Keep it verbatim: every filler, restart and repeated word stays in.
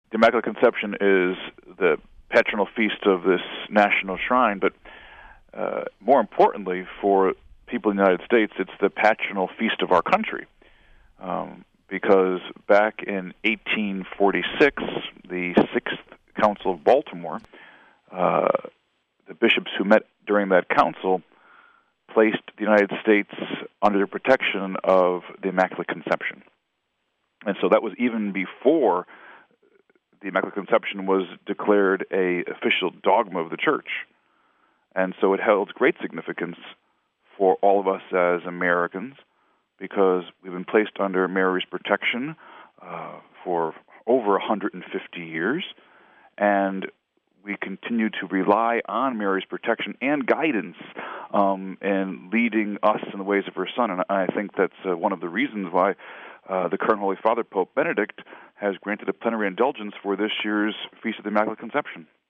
the Immaculate Conception is the patronal feast of this national shrine, but uh, more importantly, for people in the United States, it's the patronal feast of our country. Um, because back in eighteen forty-six, the Sixth Council of Baltimore, uh, the bishops who met during that council placed the United States under the protection of the Immaculate Conception. And so that was even before the Immaculate Conception was declared a official dogma of the Church. And so it held great significance for all of us as Americans, because we've been placed under Mary's protection uh, for over one hundred fifty years, and we continue to rely on Mary's protection and guidance um, in leading us in the ways of her Son. And I think that's uh, one of the reasons why uh, the current Holy Father, Pope Benedict, has granted a plenary indulgence for this year's Feast of the Immaculate Conception.